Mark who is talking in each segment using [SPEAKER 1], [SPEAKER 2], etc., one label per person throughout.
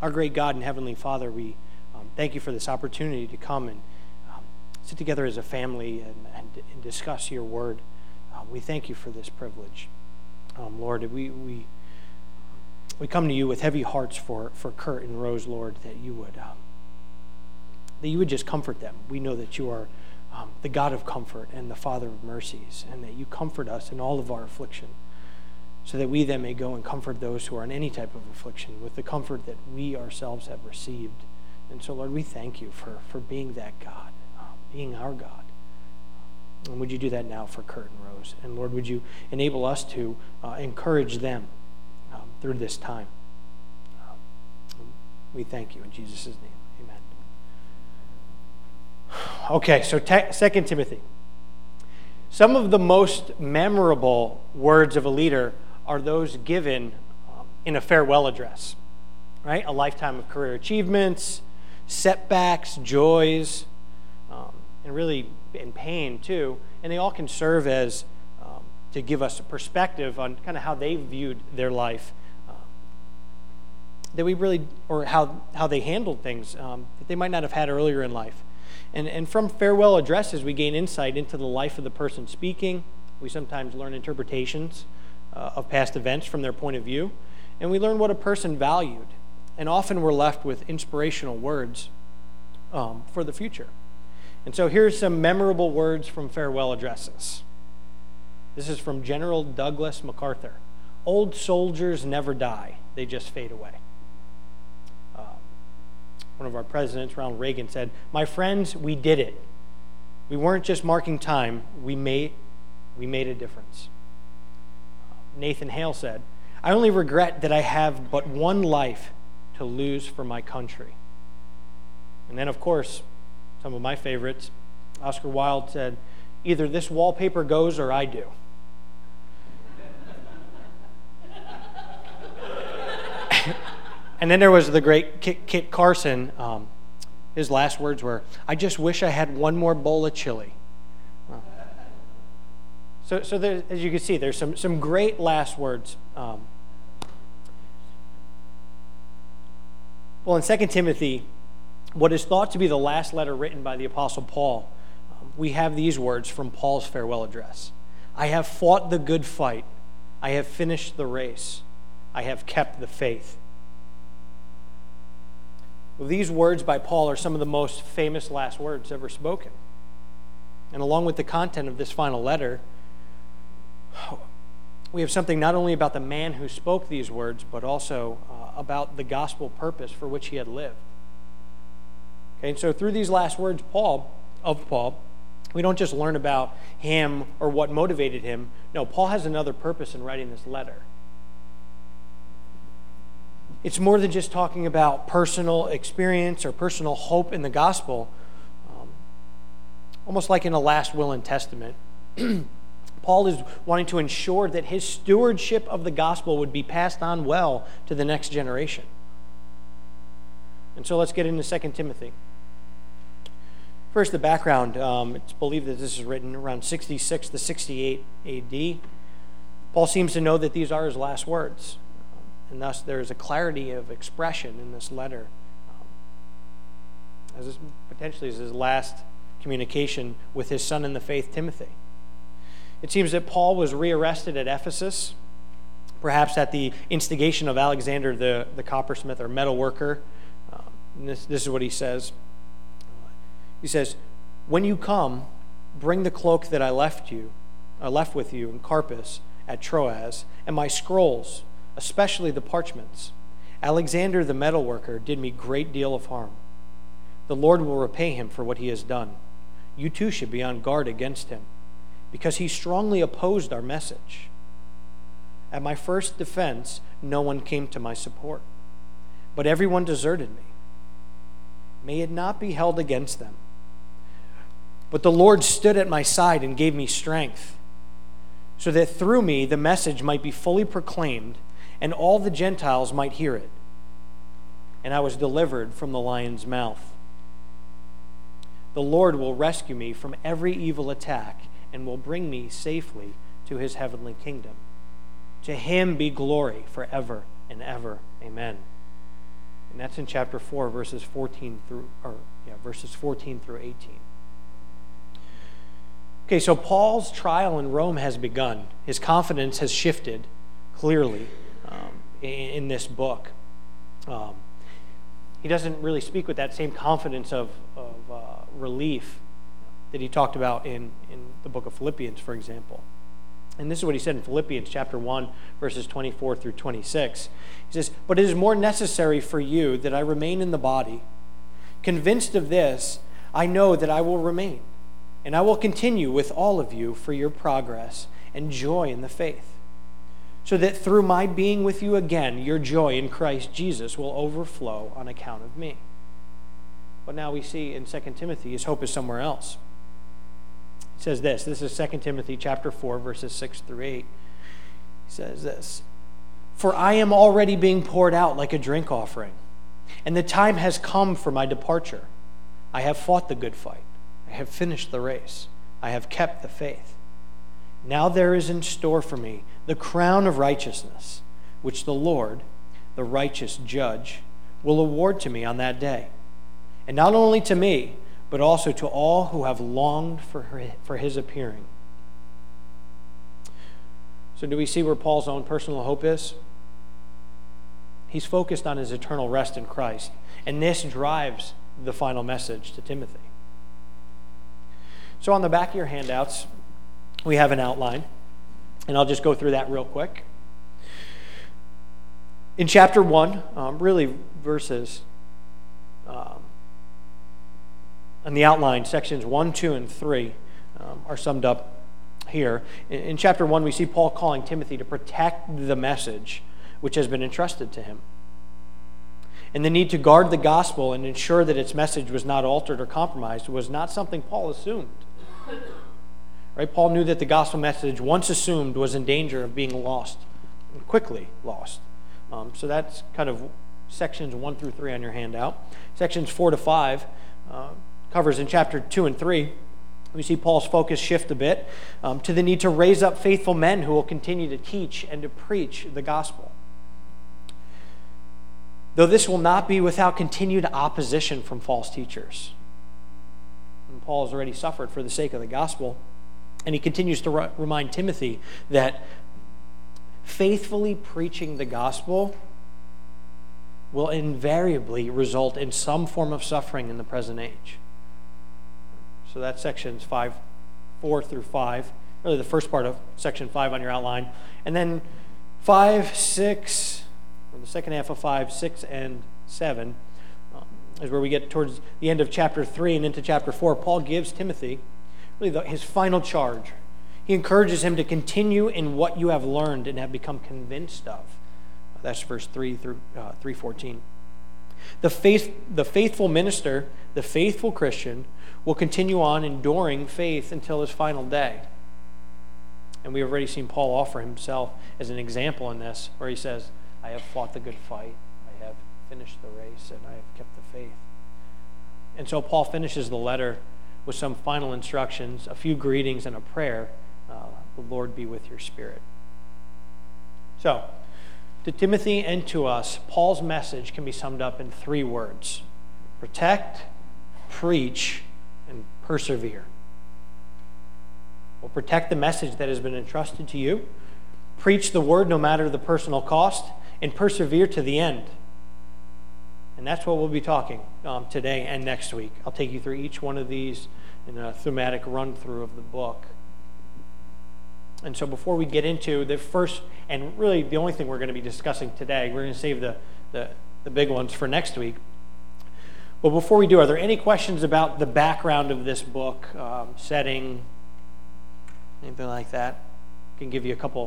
[SPEAKER 1] Our great God and Heavenly Father, we thank you for this opportunity to come and sit together as a family and discuss your word. We thank you for this privilege. Lord, we come to you with heavy hearts for Kurt and Rose, Lord, that you would just comfort them. We know that you are the God of comfort and the Father of mercies, and that you comfort us in all of our affliction, so that we then may go and comfort those who are in any type of affliction with the comfort that we ourselves have received. And so, Lord, we thank you for being that God, being our God. And would you do that now for Kurt and Rose? And Lord, would you enable us to encourage them through this time? We thank you in Jesus' name. Amen. Okay, so 2 Timothy. Some of the most memorable words of a leader are those given in a farewell address, right? A lifetime of career achievements, setbacks, joys, and really in pain too. And they all can serve as to give us a perspective on kind of how they viewed their life, that we really, or how they handled things that they might not have had earlier in life. And from farewell addresses, we gain insight into the life of the person speaking. We sometimes learn interpretations of past events from their point of view, and we learn what a person valued. And often we're left with inspirational words for the future. And so here's some memorable words from farewell addresses. This is from General Douglas MacArthur. Old soldiers never die, they just fade away. One of our presidents, Ronald Reagan, said, "My friends, we did it. We weren't just marking time, we made a difference." Nathan Hale said, "I only regret that I have but one life to lose for my country." And then, of course, some of my favorites, Oscar Wilde said, "Either this wallpaper goes or I do." And then there was the great Kit Carson. His last words were, "I just wish I had one more bowl of chili." So there, as you can see, there's some great last words. Well, in 2 Timothy, what is thought to be the last letter written by the Apostle Paul, we have these words from Paul's farewell address. "I have fought the good fight. I have finished the race. I have kept the faith." Well, these words by Paul are some of the most famous last words ever spoken. And along with the content of this final letter, we have something not only about the man who spoke these words, but also about the gospel purpose for which he had lived. Okay, and so through these last words of Paul, we don't just learn about him or what motivated him. No, Paul has another purpose in writing this letter. It's more than just talking about personal experience or personal hope in the gospel. Almost like in a last will and testament, Paul is wanting to ensure that his stewardship of the gospel would be passed on well to the next generation. And so let's get into 2 Timothy. First, the background. It's believed that this is written around 66 to 68 AD. Paul seems to know that these are his last words. And thus there is a clarity of expression in this letter, as this potentially is his last communication with his son in the faith, Timothy. It seems that Paul was rearrested at Ephesus, perhaps at the instigation of Alexander the coppersmith or metal worker. And this is what he says. He says, "When you come, bring the cloak that I left with you in Carpus at Troas, and my scrolls, especially the parchments. Alexander the metalworker did me great deal of harm. The Lord will repay him for what he has done. You too should be on guard against him, because he strongly opposed our message. At my first defense, no one came to my support, but everyone deserted me. May it not be held against them. But the Lord stood at my side and gave me strength, so that through me the message might be fully proclaimed, and all the Gentiles might hear it. And I was delivered from the lion's mouth. The Lord will rescue me from every evil attack and will bring me safely to his heavenly kingdom. To him be glory forever and ever. Amen." And that's in chapter 4, verses 14 through 18. Okay, so Paul's trial in Rome has begun. His confidence has shifted clearly in this book. He doesn't really speak with that same confidence of relief that he talked about in the book of Philippians, for example. And this is what he said in Philippians chapter 1, verses 24 through 26. He says, "But it is more necessary for you that I remain in the body. Convinced of this, I know that I will remain, and I will continue with all of you for your progress and joy in the faith, so that through my being with you again, your joy in Christ Jesus will overflow on account of me." But now we see in 2 Timothy, his hope is somewhere else. It says this is 2 Timothy chapter 4, verses 6 through 8. He says this, "For I am already being poured out like a drink offering, and the time has come for my departure. I have fought the good fight. I have finished the race. I have kept the faith. Now there is in store for me the crown of righteousness, which the Lord, the righteous judge, will award to me on that day. And not only to me, but also to all who have longed for his appearing." So do we see where Paul's own personal hope is? He's focused on his eternal rest in Christ, and this drives the final message to Timothy. So on the back of your handouts, we have an outline, and I'll just go through that real quick. In chapter 1, really verses on the outline, sections 1, 2, and 3 are summed up here. In chapter 1, we see Paul calling Timothy to protect the message which has been entrusted to him, and the need to guard the gospel and ensure that its message was not altered or compromised was not something Paul assumed. Right? Paul knew that the gospel message, once assumed, was in danger of being lost, and quickly lost. So that's kind of sections 1 through 3 on your handout. Sections 4 to 5 covers in chapter 2 and 3. We see Paul's focus shift a bit to the need to raise up faithful men who will continue to teach and to preach the gospel. Though this will not be without continued opposition from false teachers. And Paul has already suffered for the sake of the gospel, and he continues to remind Timothy that faithfully preaching the gospel will invariably result in some form of suffering in the present age. So that's sections 4 through 5, really the first part of section 5 on your outline. And then 5, 6, or the second half of 5, 6, and 7 is where we get towards the end of chapter 3 and into chapter 4. Paul gives Timothy really his final charge. He encourages him to continue in what you have learned and have become convinced of. That's verse 3 through 3:14. The faithful minister, the faithful Christian, will continue on enduring faith until his final day. And we have already seen Paul offer himself as an example in this, where he says, "I have fought the good fight, I have finished the race, and I have kept the faith." And so Paul finishes the letter with some final instructions, a few greetings, and a prayer. The Lord be with your spirit. So, to Timothy and to us, Paul's message can be summed up in 3 words: protect, preach, and persevere. Well, protect the message that has been entrusted to you, preach the word no matter the personal cost, and persevere to the end. And that's what we'll be talking today and next week. I'll take you through each one of these in a thematic run-through of the book. And so before we get into the first, and really the only thing we're going to be discussing today, we're going to save the big ones for next week. But before we do, are there any questions about the background of this book, setting, anything like that? I can give you a couple.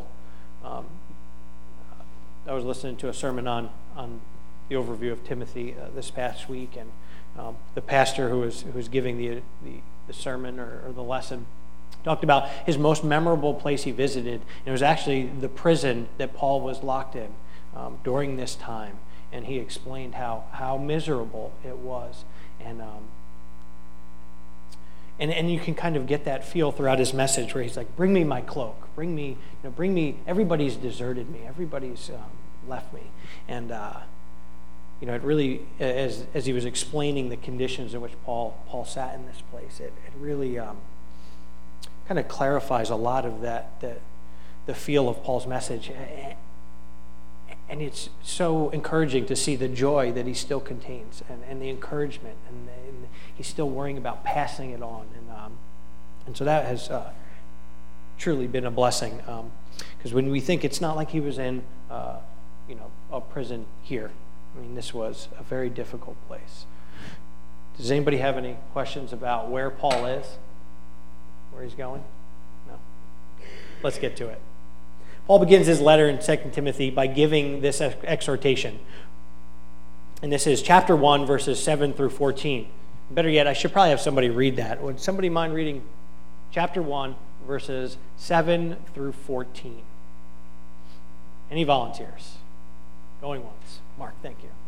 [SPEAKER 1] I was listening to a sermon on the overview of Timothy this past week, and the pastor who was giving the sermon or the lesson talked about his most memorable place he visited. And it was actually the prison that Paul was locked in during this time. And he explained how miserable it was. And you can kind of get that feel throughout his message where he's like, bring me my cloak. Bring me, everybody's deserted me. Everybody's left me. And it really, as he was explaining the conditions in which Paul sat in this place, it really kind of clarifies a lot of the feel of Paul's message. And it's so encouraging to see the joy that he still contains, and the encouragement, and he's still worrying about passing it on. And so that has truly been a blessing. Because when we think it's not like he was in a prison here. I mean, this was a very difficult place. Does anybody have any questions about where Paul is? Where he's going? No? Let's get to it. Paul begins his letter in 2 Timothy by giving this exhortation. And this is chapter 1, verses 7 through 14. Better yet, I should probably have somebody read that. Would somebody mind reading chapter 1, verses 7 through 14? Any volunteers? Going once. Mark, thank you.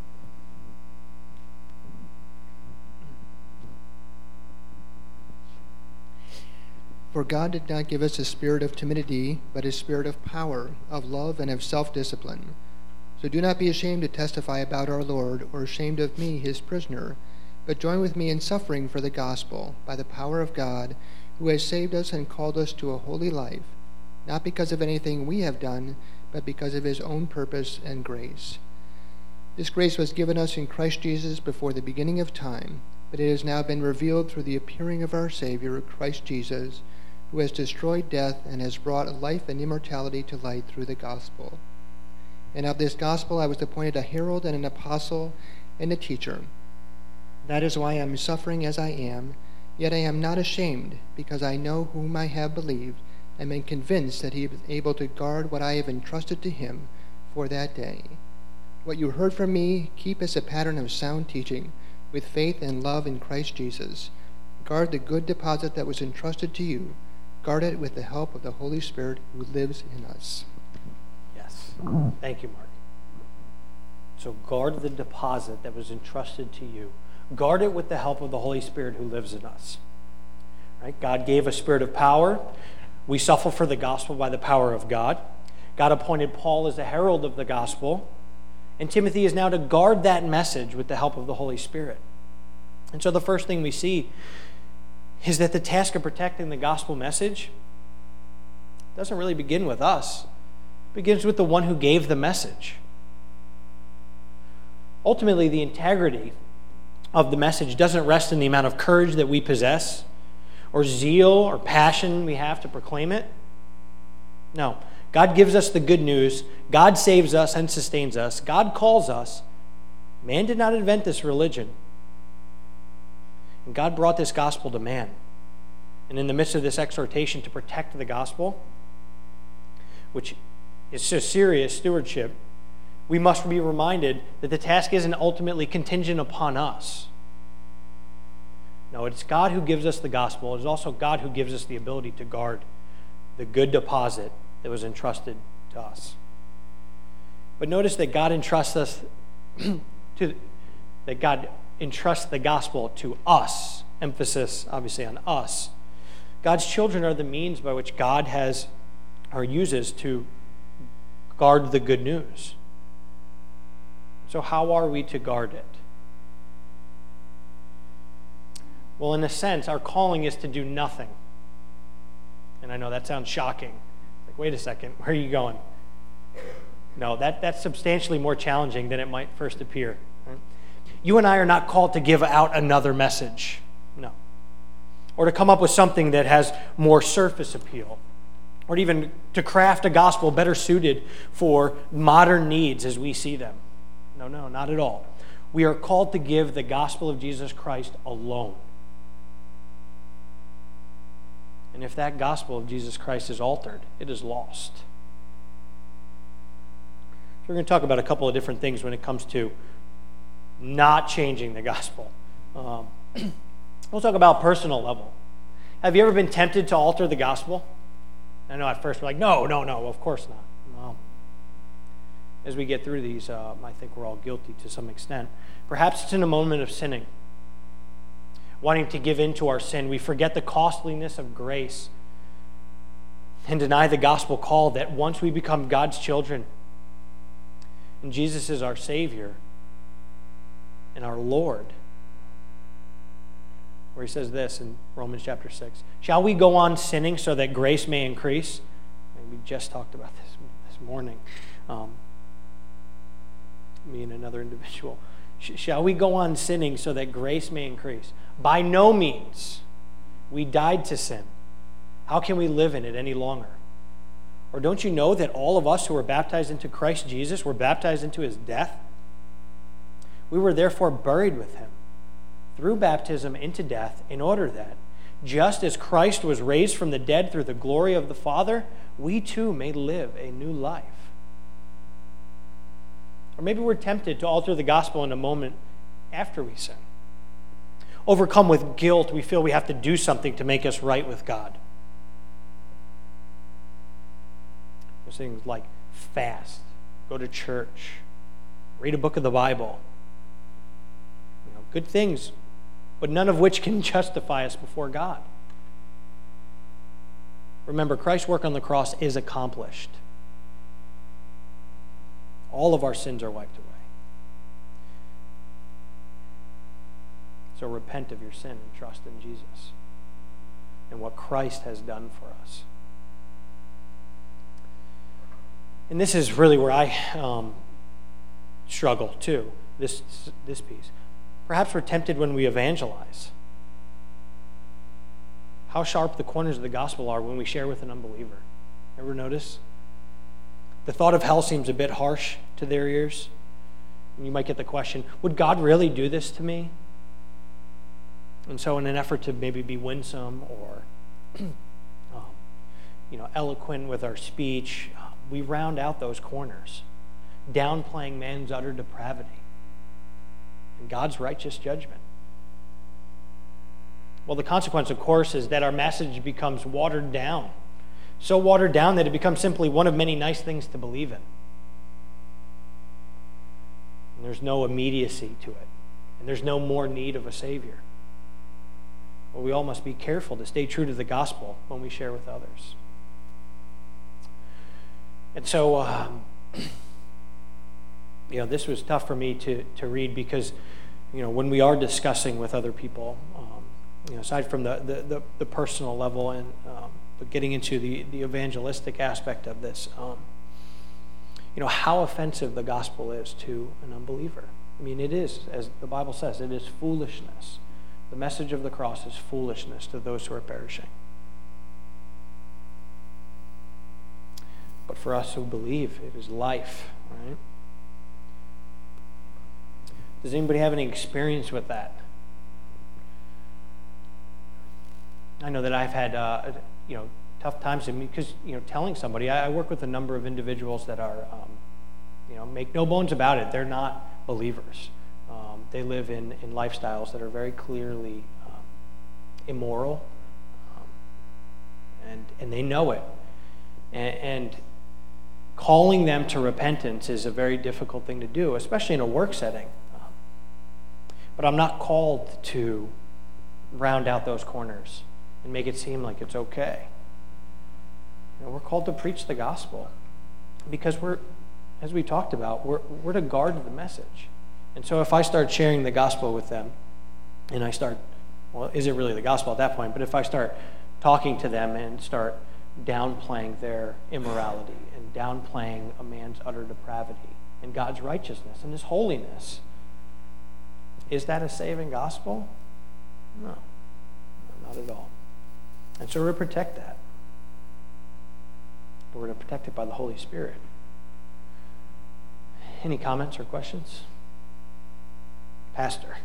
[SPEAKER 2] For God did not give us a spirit of timidity, but a spirit of power, of love, and of self-discipline. So do not be ashamed to testify about our Lord, or ashamed of me, his prisoner, but join with me in suffering for the gospel, by the power of God, who has saved us and called us to a holy life, not because of anything we have done, but because of his own purpose and grace. This grace was given us in Christ Jesus before the beginning of time, but it has now been revealed through the appearing of our Savior, Christ Jesus, who has destroyed death and has brought life and immortality to light through the gospel. And of this gospel I was appointed a herald and an apostle and a teacher. That is why I am suffering as I am, yet I am not ashamed, because I know whom I have believed, and am convinced that he is able to guard what I have entrusted to him for that day. What you heard from me, keep as a pattern of sound teaching, with faith and love in Christ Jesus. Guard the good deposit that was entrusted to you. Guard it with the help of the Holy Spirit who lives in us.
[SPEAKER 1] Yes. Thank you, Mark. So guard the deposit that was entrusted to you. Guard it with the help of the Holy Spirit who lives in us. Right? God gave a spirit of power. We suffer for the gospel by the power of God. God appointed Paul as the herald of the gospel. And Timothy is now to guard that message with the help of the Holy Spirit. And so the first thing we see is that the task of protecting the gospel message doesn't really begin with us. It begins with the one who gave the message. Ultimately, the integrity of the message doesn't rest in the amount of courage that we possess, or zeal or passion we have to proclaim it. No. God gives us the good news. God saves us and sustains us. God calls us. Man did not invent this religion. And God brought this gospel to man. And in the midst of this exhortation to protect the gospel, which is a serious stewardship, we must be reminded that the task isn't ultimately contingent upon us. No, it's God who gives us the gospel. It's also God who gives us the ability to guard the good deposit that was entrusted to us. But notice that God entrusts us that God entrusts the gospel to us. Emphasis, obviously, on us. God's children are the means by which God has or uses to guard the good news. So how are we to guard it? Well, in a sense, our calling is to do nothing. And I know that sounds shocking. Like, wait a second, where are you going? No, that's substantially more challenging than it might first appear. Right? You and I are not called to give out another message. No. Or to come up with something that has more surface appeal. Or even to craft a gospel better suited for modern needs as we see them. No, not at all. We are called to give the gospel of Jesus Christ alone. And if that gospel of Jesus Christ is altered, it is lost. So we're going to talk about a couple of different things when it comes to not changing the gospel. We'll talk about personal level. Have you ever been tempted to alter the gospel? I know at first we're like, no, of course not. No. As we get through these, I think we're all guilty to some extent. Perhaps it's in a moment of sinning. Wanting to give in to our sin, we forget the costliness of grace and deny the gospel call that once we become God's children and Jesus is our Savior, and our Lord, where he says this in Romans chapter 6. Shall we go on sinning so that grace may increase? And we just talked about this morning. Me and another individual. Shall we go on sinning so that grace may increase? By no means. We died to sin. How can we live in it any longer? Or don't you know that all of us who were baptized into Christ Jesus were baptized into his death? We were therefore buried with him through baptism into death, in order that, just as Christ was raised from the dead through the glory of the Father, we too may live a new life. Or maybe we're tempted to alter the gospel in a moment after we sin. Overcome with guilt, we feel we have to do something to make us right with God. There's things like fast, go to church, read a book of the Bible. Good things, but none of which can justify us before God. Remember, Christ's work on the cross is accomplished. All of our sins are wiped away. So repent of your sin and trust in Jesus and what Christ has done for us. And this is really where I struggle too, this piece. Perhaps we're tempted when we evangelize. How sharp the corners of the gospel are when we share with an unbeliever. Ever notice? The thought of hell seems a bit harsh to their ears. And you might get the question, would God really do this to me? And so in an effort to maybe be winsome or eloquent with our speech, we round out those corners, downplaying man's utter depravity and God's righteous judgment. Well, the consequence, of course, is that our message becomes watered down. So watered down that it becomes simply one of many nice things to believe in. And there's no immediacy to it. And there's no more need of a Savior. Well, we all must be careful to stay true to the gospel when we share with others. And so, this was tough for me to read because, when we are discussing with other people, aside from the personal level and but getting into the evangelistic aspect of this, how offensive the gospel is to an unbeliever. I mean, it is, as the Bible says, it is foolishness. The message of the cross is foolishness to those who are perishing. But for us who believe, it is life, right? Does anybody have any experience with that? I know that I've had, tough times because, telling somebody, I work with a number of individuals that are, make no bones about it, they're not believers. They live in lifestyles that are very clearly immoral, and they know it. And calling them to repentance is a very difficult thing to do, especially in a work setting. But I'm not called to round out those corners and make it seem like it's okay. We're called to preach the gospel because as we talked about, we're to guard the message. And so if I start sharing the gospel with them, and is it really the gospel at that point? But if I start talking to them and start downplaying their immorality and downplaying a man's utter depravity and God's righteousness and his holiness, is that a saving gospel? No, not at all. And so we're to protect that. But we're to protect it by the Holy Spirit. Any comments or questions? Pastor.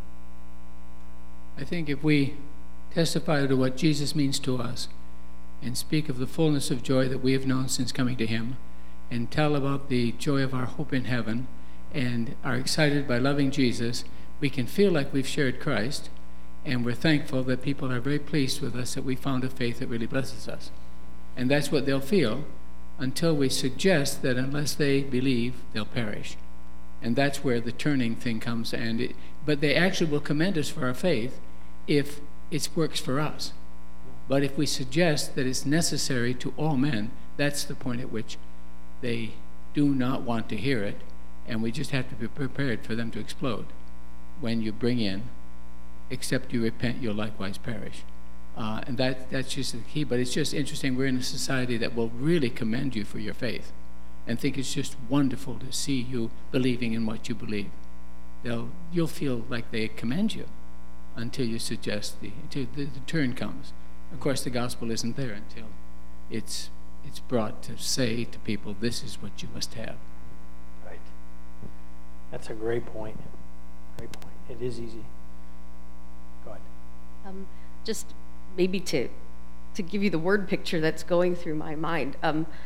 [SPEAKER 3] I think if we testify to what Jesus means to us and speak of the fullness of joy that we have known since coming to him and tell about the joy of our hope in heaven and are excited by loving Jesus, we can feel like we've shared Christ, and we're thankful that people are very pleased with us that we found a faith that really blesses us. And that's what they'll feel until we suggest that unless they believe, they'll perish. And that's where the turning thing comes. But they actually will commend us for our faith if it works for us. But if we suggest that it's necessary to all men, that's the point at which they do not want to hear it, and we just have to be prepared for them to explode. when you bring in, except you repent, you'll likewise perish. And that's just the key. But it's just interesting. We're in a society that will really commend you for your faith and think it's just wonderful to see you believing in what you believe. You'll feel like they commend you until you suggest until the turn comes. Of course, the gospel isn't there until it's brought to say to people, this is what you must have.
[SPEAKER 1] Right. That's a great point. Great point. It is easy. Go ahead.
[SPEAKER 4] Just maybe to give you the word picture that's going through my mind,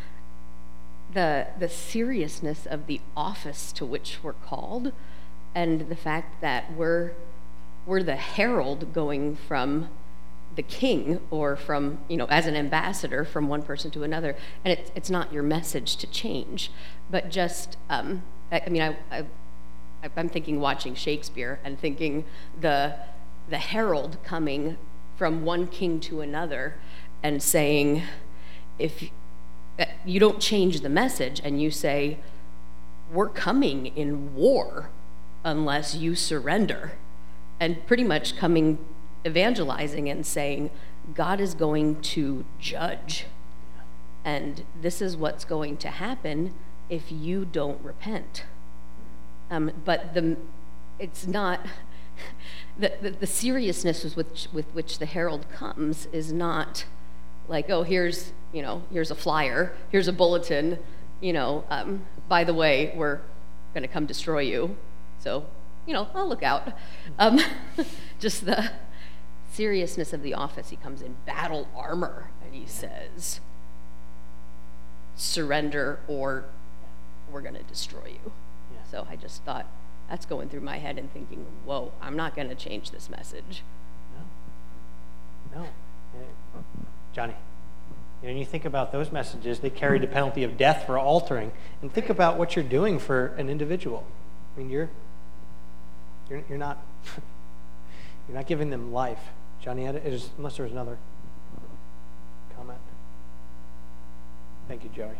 [SPEAKER 4] the seriousness of the office to which we're called, and the fact that we're the herald going from the king, or from, as an ambassador from one person to another, and it's not your message to change, but just, I'm thinking watching Shakespeare and thinking the herald coming from one king to another and saying, if you don't change the message and you say, we're coming in war unless you surrender, and pretty much evangelizing and saying, God is going to judge, and this is what's going to happen if you don't repent. But it's not, the seriousness with which the herald comes is not like, oh, here's a flyer, here's a bulletin, by the way, we're going to come destroy you, so, I'll look out. Just the seriousness of the office. He comes in battle armor and he says, surrender or we're going to destroy you.
[SPEAKER 1] Yeah.
[SPEAKER 4] So I just thought, that's going through my head and thinking, whoa, I'm not going to change this message.
[SPEAKER 1] No. Johnny, when you think about those messages, they carry the penalty of death for altering. And think about what you're doing for an individual. I mean, you're not you're not giving them life. Johnny, unless there was another comment. Thank you, Joey.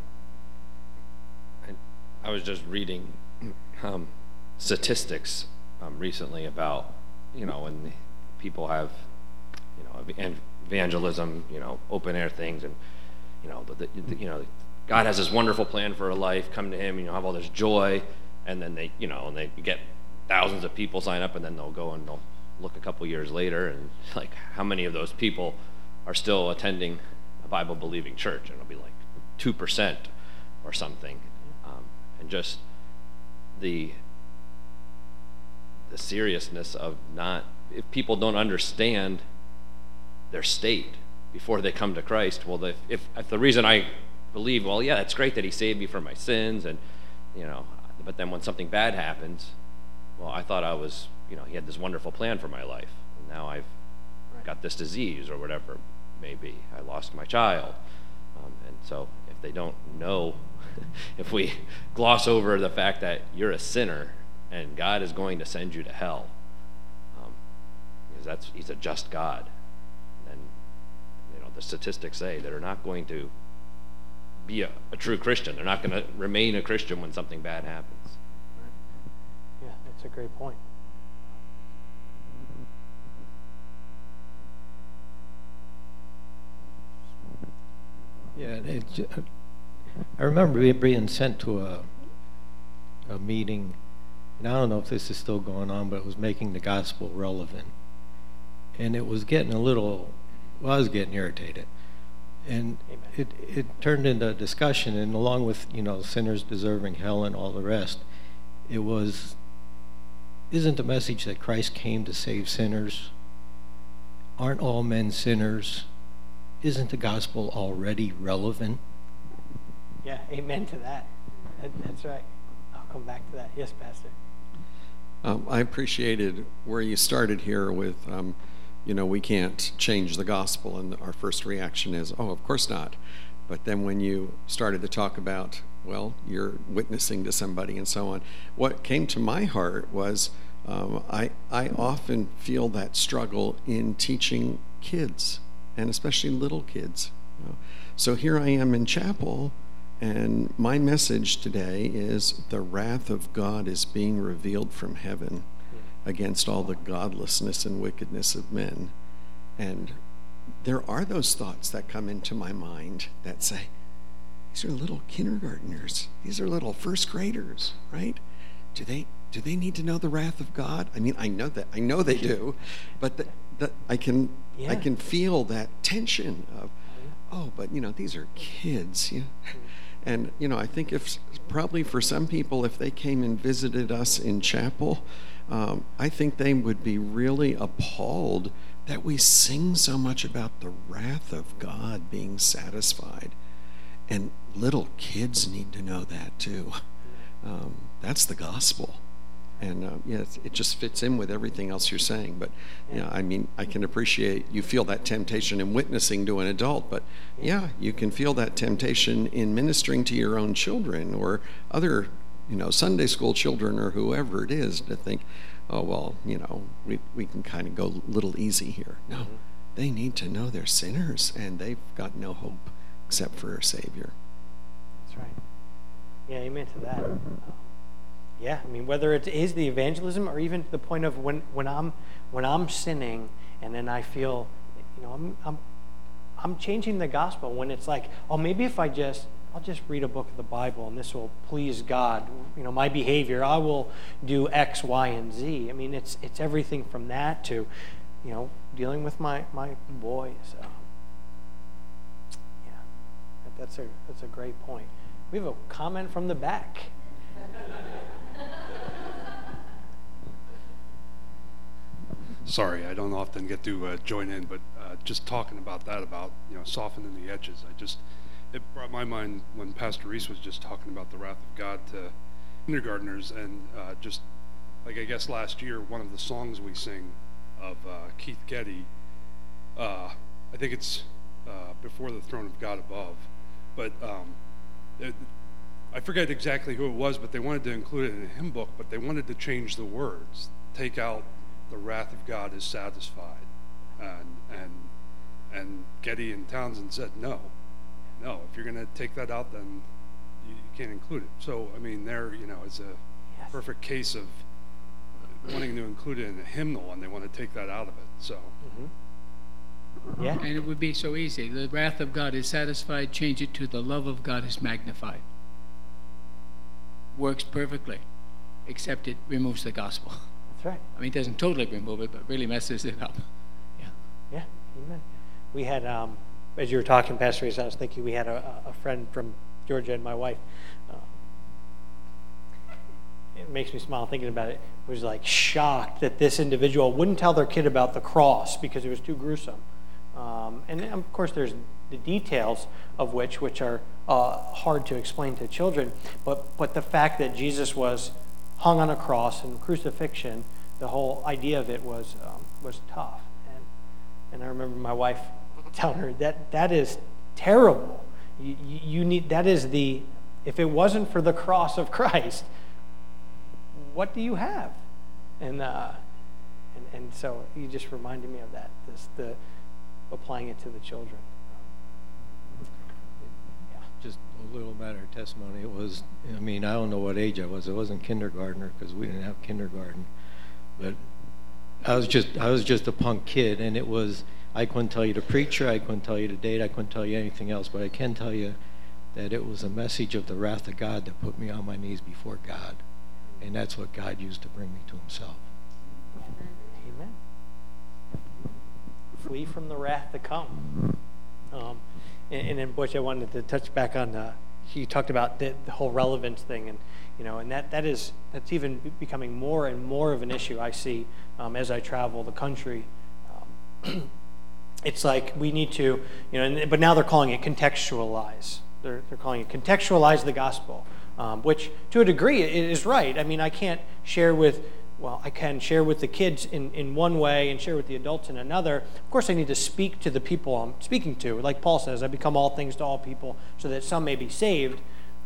[SPEAKER 5] I was just reading statistics recently about, when people have, evangelism, open air things, and, God has this wonderful plan for a life. Come to Him, have all this joy, and then they get thousands of people sign up, and then they'll go and they'll look a couple years later, and like, how many of those people are still attending a Bible-believing church? And it'll be like 2% or something. And just the seriousness of if people don't understand their state before they come to Christ, well, if the reason I believe, well, yeah, it's great that He saved me from my sins, and but then when something bad happens, well, I thought I was, He had this wonderful plan for my life, and now I've got this disease or whatever it may be. I lost my child, and so if they don't know, if we gloss over the fact that you're a sinner and God is going to send you to hell, because He's a just God, and the statistics say they're not going to be a true Christian. They're not going to remain a Christian when something bad happens.
[SPEAKER 1] Yeah, that's a great point.
[SPEAKER 6] Yeah, I remember being sent to a meeting, and I don't know if this is still going on, but it was making the gospel relevant. And it was getting I was getting irritated. And it turned into a discussion, and along with, sinners deserving hell and all the rest, it was, isn't the message that Christ came to save sinners? Aren't all men sinners? Isn't the gospel already relevant?
[SPEAKER 1] Yeah, amen to that. That's right. I'll come back to that. Yes, Pastor.
[SPEAKER 7] I appreciated where you started here with, we can't change the gospel, and our first reaction is, oh, of course not. But then when you started to talk about, well, you're witnessing to somebody and so on, what came to my heart was I often feel that struggle in teaching kids, and especially little kids. So here I am in chapel, and my message today is the wrath of God is being revealed from heaven. against all the godlessness and wickedness of men. And there are those thoughts that come into my mind that say, these are little kindergartners. These are little first graders, right? Do they need to know the wrath of God? I mean, I know they do, but I can feel that tension of, oh, but these are kids. And I think if probably for some people, if they came and visited us in chapel, I think they would be really appalled that we sing so much about the wrath of God being satisfied. And little kids need to know that too. That's the gospel. And it just fits in with everything else you're saying. But I mean, I can appreciate you feel that temptation in witnessing to an adult, but you can feel that temptation in ministering to your own children or other, Sunday school children or whoever it is, to think, oh, well, we can kind of go a little easy here. No, they need to know they're sinners and they've got no hope except for a Savior.
[SPEAKER 1] That's right. Yeah, amen to that. I mean, whether it is the evangelism or even to the point of when I'm sinning and then I feel, I'm changing the gospel, when it's like, oh, maybe if I'll just read a book of the Bible and this will please God. My behavior, I will do X, Y, and Z. I mean, it's everything from that to, dealing with my boys. That's a great point. We have a comment from the back.
[SPEAKER 8] Sorry, I don't often get to join in, but just talking about that, about softening the edges. It brought my mind when Pastor Reese was just talking about the wrath of God to kindergartners, and just like I guess last year, one of the songs we sing of Keith Getty, I think it's Before the Throne of God Above, but I forget exactly who it was, but they wanted to include it in a hymn book, but they wanted to change the words, take out the wrath of God is satisfied, and Getty and Townsend said no, if you're going to take that out, then you can't include it. So I mean, there is a perfect case of wanting to include it in a hymnal, and they want to take that out of it. So
[SPEAKER 3] and it would be so easy. The wrath of God is satisfied. Change it to the love of God is magnified. Works perfectly, except it removes the gospel.
[SPEAKER 1] That's right.
[SPEAKER 3] I mean, it doesn't totally remove it, but really messes it up.
[SPEAKER 1] Yeah, amen. We had, as you were talking, Pastor Reese, I was thinking we had a friend from Georgia, and my wife, it makes me smile thinking about it, was like shocked that this individual wouldn't tell their kid about the cross because it was too gruesome. And of course there's the details of which are hard to explain to children, but the fact that Jesus was hung on a cross and crucifixion, the whole idea of it was tough. And I remember my wife telling her that is terrible. You need, that is if it wasn't for the cross of Christ, what do you have? And so you just reminded me of that, the applying it to the children.
[SPEAKER 6] Just a little matter of testimony. It was, I mean, I don't know what age I was. I wasn't kindergartner because we didn't have kindergarten, but I was just a punk kid, and it was, I couldn't tell you the preacher, I couldn't tell you the date, I couldn't tell you anything else, but I can tell you that it was a message of the wrath of God that put me on my knees before God, and that's what God used to bring me to himself.
[SPEAKER 1] Amen. Flee from the wrath to come. And then, Butch, I wanted to touch back on, you talked about the whole relevance thing, and that's even becoming more and more of an issue I see as I travel the country. It's like we need to, but now they're calling it contextualize. They're calling it contextualize the gospel, which to a degree it is right. I mean, I can share with the kids in one way and share with the adults in another. Of course, I need to speak to the people I'm speaking to. Like Paul says, I become all things to all people so that some may be saved.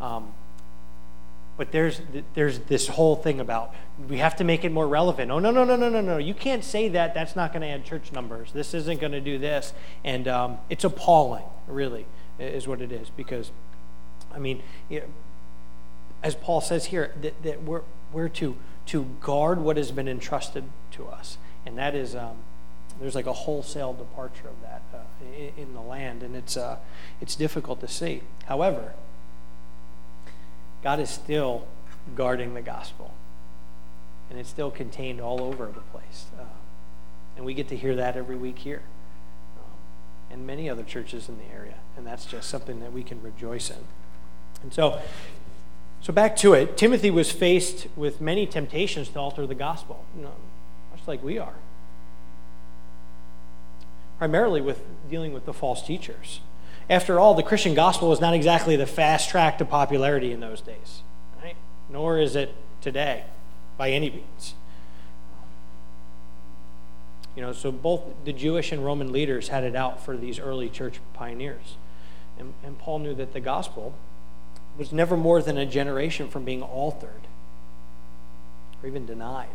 [SPEAKER 1] But there's this whole thing about we have to make it more relevant. Oh, no. You can't say that. That's not going to add church numbers. This isn't going to do this. And it's appalling, really, is what it is. Because, I mean, as Paul says here, that we're to to guard what has been entrusted to us. And that is, there's like a wholesale departure of that in the land, and it's difficult to see. However, God is still guarding the gospel, and it's still contained all over the place. And we get to hear that every week here, and many other churches in the area, and that's just something that we can rejoice in. And so back to it. Timothy was faced with many temptations to alter the gospel, much like we are. Primarily with dealing with the false teachers. After all, the Christian gospel was not exactly the fast track to popularity in those days, right? Nor is it today, by any means. So both the Jewish and Roman leaders had it out for these early church pioneers. And Paul knew that the gospel was never more than a generation from being altered or even denied.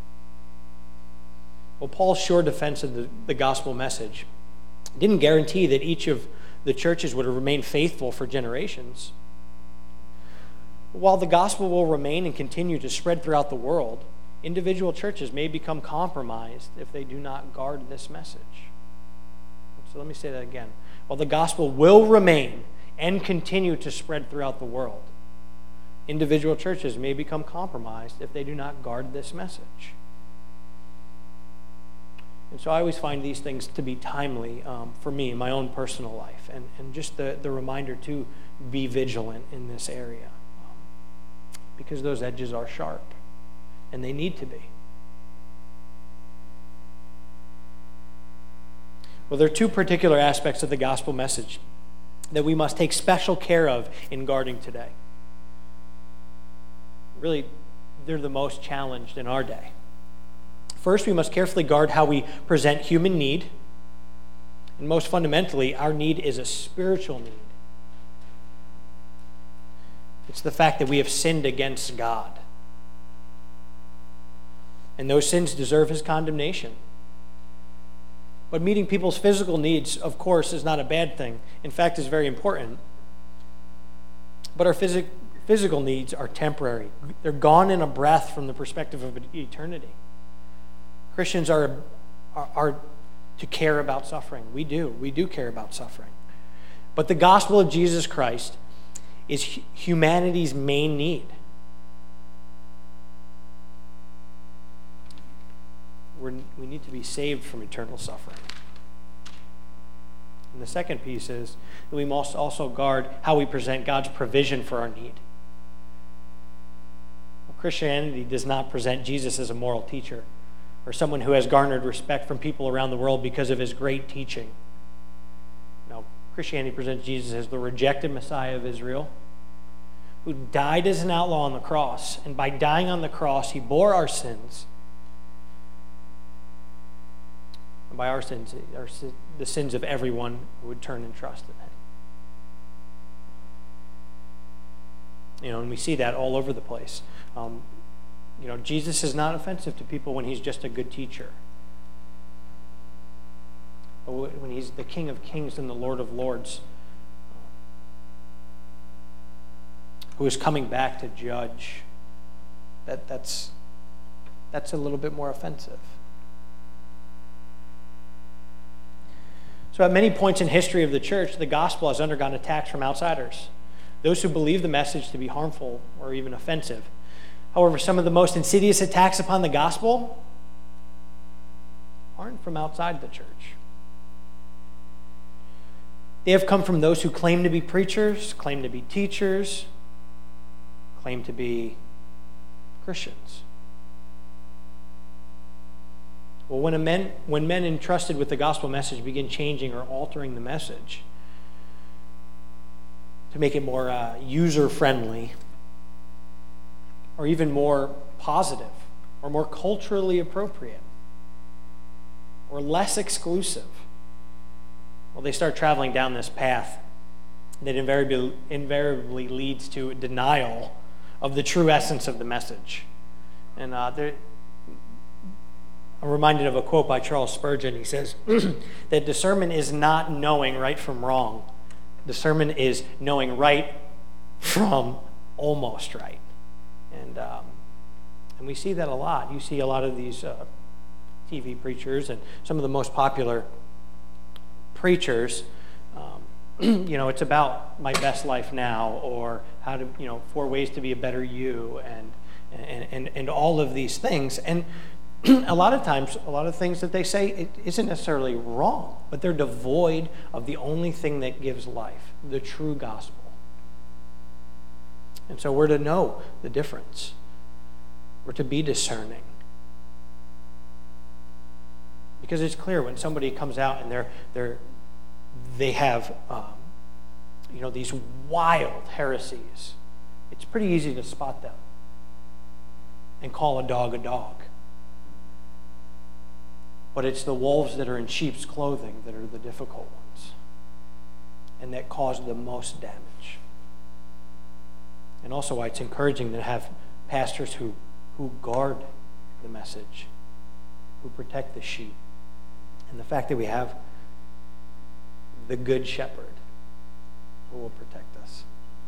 [SPEAKER 1] Well, Paul's sure defense of the gospel message didn't guarantee that each of the churches would remain faithful for generations. While the gospel will remain and continue to spread throughout the world, individual churches may become compromised if they do not guard this message. So let me say that again. While the gospel will remain and continue to spread throughout the world, individual churches may become compromised if they do not guard this message. And so I always find these things to be timely for me in my own personal life, and just the reminder to be vigilant in this area, because those edges are sharp, and they need to be. Well, there are two particular aspects of the gospel message that we must take special care of in guarding today. Really, they're the most challenged in our day. First, we must carefully guard how we present human need. And most fundamentally, our need is a spiritual need. It's the fact that we have sinned against God. And those sins deserve his condemnation. But meeting people's physical needs, of course, is not a bad thing. In fact, it's very important. But our physical needs are temporary. They're gone in a breath from the perspective of eternity. Christians are to care about suffering. We do care about suffering. But the gospel of Jesus Christ is humanity's main need. We need to be saved from eternal suffering. And the second piece is that we must also guard how we present God's provision for our need. Well, Christianity does not present Jesus as a moral teacher or someone who has garnered respect from people around the world because of his great teaching. No, Christianity presents Jesus as the rejected Messiah of Israel, who died as an outlaw on the cross. And by dying on the cross, he bore our sins. And by our sins, the sins of everyone who would turn and trust in him. And we see that all over the place. Jesus is not offensive to people when he's just a good teacher. But when he's the King of Kings and the Lord of Lords, who is coming back to judge, that's a little bit more offensive. So at many points in history of the church, the gospel has undergone attacks from outsiders, those who believe the message to be harmful or even offensive. However, some of the most insidious attacks upon the gospel aren't from outside the church. They have come from those who claim to be preachers, claim to be teachers, claim to be Christians. Well, when men entrusted with the gospel message begin changing or altering the message to make it more user-friendly, or even more positive, or more culturally appropriate, or less exclusive, well, they start traveling down this path that invariably leads to a denial of the true essence of the message. And I'm reminded of a quote by Charles Spurgeon. He says that discernment is not knowing right from wrong. Discernment is knowing right from almost right. And And we see that a lot. You see a lot of these TV preachers and some of the most popular preachers. It's about my best life now, or how to, 4 ways to be a better you, and all of these things. And a lot of times, a lot of things that they say, it isn't necessarily wrong, but they're devoid of the only thing that gives life, the true gospel. And so we're to know the difference. We're to be discerning. Because it's clear when somebody comes out and they have these wild heresies, it's pretty easy to spot them and call a dog a dog. But it's the wolves that are in sheep's clothing that are the difficult ones and that cause the most damage. And also why it's encouraging to have pastors who guard the message, who protect the sheep. And the fact that we have the good shepherd who will protect us.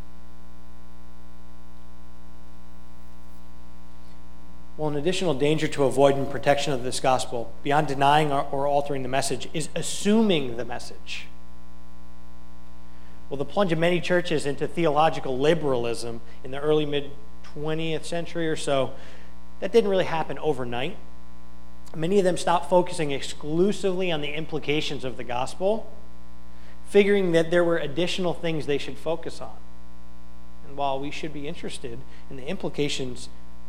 [SPEAKER 1] Well, an additional danger to avoid in protection of this gospel, beyond denying or altering the message, is assuming the message. Well, the plunge of many churches into theological liberalism in the early mid-20th century or so, that didn't really happen overnight. Many of them stopped focusing exclusively on the implications of the gospel, figuring that there were additional things they should focus on. And while we should be interested in the implications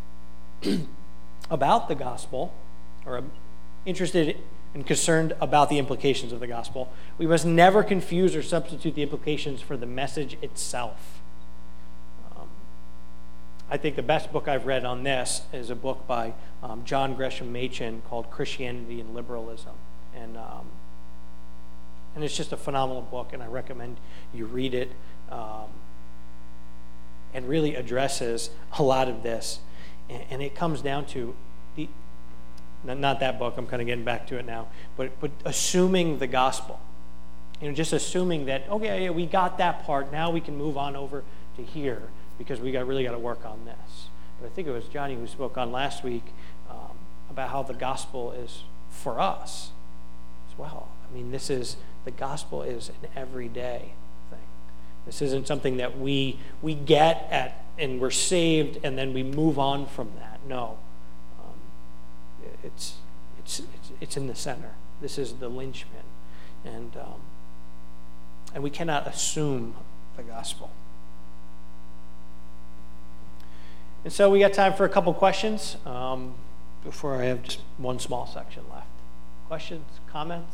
[SPEAKER 1] about the gospel, or interested and concerned about the implications of the gospel, we must never confuse or substitute the implications for the message itself. I think the best book I've read on this is a book by John Gresham Machen called Christianity and Liberalism. And it's just a phenomenal book, and I recommend you read it, and really addresses a lot of this. And it comes down to, not that book, I'm kind of getting back to it now, but assuming the gospel. Just assuming that, okay, yeah, we got that part, now we can move on over to here, because we really got to work on this. But I think it was Johnny who spoke on last week about how the gospel is for us as well. I mean, the gospel is an everyday thing. This isn't something that we get at and we're saved and then we move on from that. No, it's in the center. This is the linchpin, and we cannot assume the gospel. And so we got time for a couple questions before I have just one small section left. Questions, comments?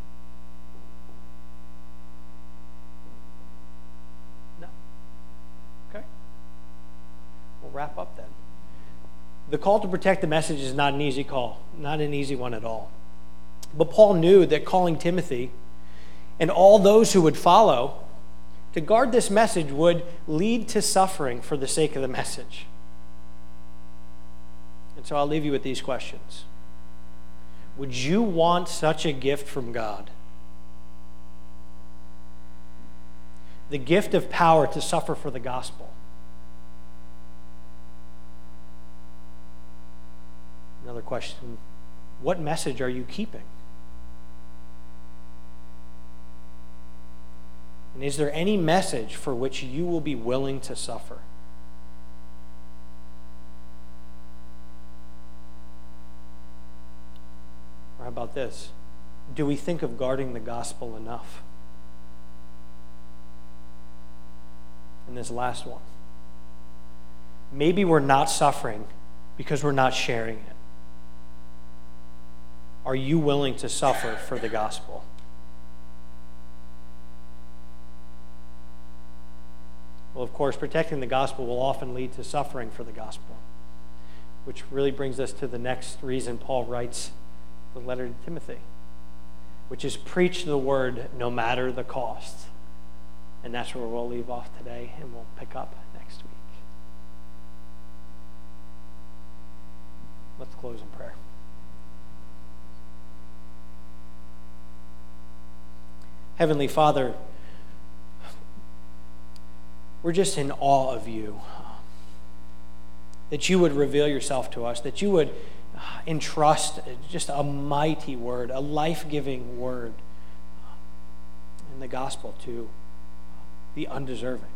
[SPEAKER 1] No? Okay. We'll wrap up then. The call to protect the message is not an easy call, not an easy one at all. But Paul knew that calling Timothy and all those who would follow to guard this message would lead to suffering for the sake of the message. And so I'll leave you with these questions. Would you want such a gift from God? The gift of power to suffer for the gospel. Another question, what message are you keeping? And is there any message for which you will be willing to suffer? Or how about this? Do we think of guarding the gospel enough? And this last one. Maybe we're not suffering because we're not sharing it. Are you willing to suffer for the gospel? Well, of course, protecting the gospel will often lead to suffering for the gospel, which really brings us to the next reason Paul writes the letter to Timothy, which is preach the word no matter the cost. And that's where we'll leave off today, and we'll pick up next week. Let's close in prayer. Heavenly Father, we're just in awe of you. that you would reveal yourself to us, that you would entrust just a mighty word, a life-giving word in the gospel to the undeserving.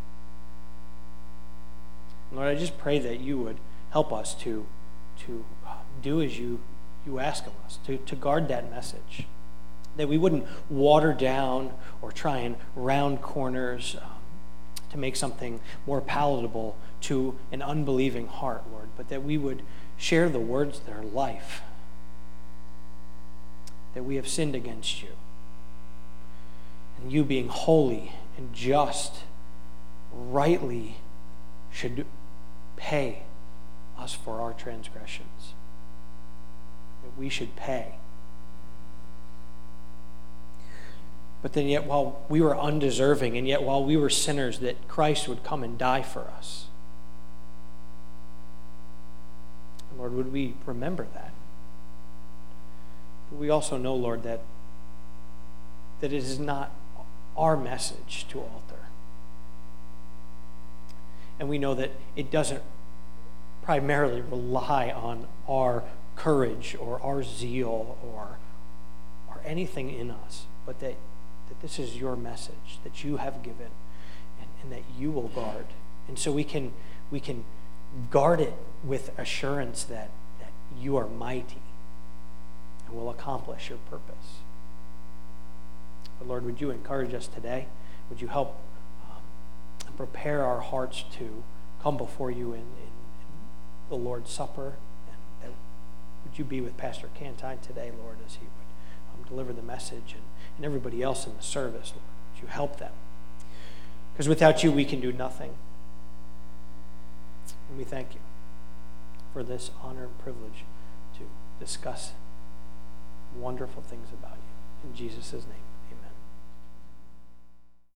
[SPEAKER 1] Lord, I just pray that you would help us to do as you ask of us, to guard that message, that we wouldn't water down or try and round corners to make something more palatable to an unbelieving heart, Lord, but that we would share the words that are life, that we have sinned against you, and you being holy and just rightly should pay us for our transgressions, that we should pay. But then yet while we were undeserving, and yet while we were sinners, that Christ would come and die for us. Lord, would we remember that? But we also know, Lord, that it is not our message to alter. And we know that it doesn't primarily rely on our courage or our zeal or anything in us, but that this is your message that you have given and that you will guard. And so we can guard it with assurance that you are mighty and will accomplish your purpose. But Lord, would you encourage us today? Would you help and prepare our hearts to come before you in the Lord's Supper? And would you be with Pastor Cantine today, Lord, as he would deliver the message, and everybody else in the service, Lord? Would you help them? Because without you, we can do nothing. And we thank you for this honor and privilege to discuss wonderful things about you. In Jesus' name.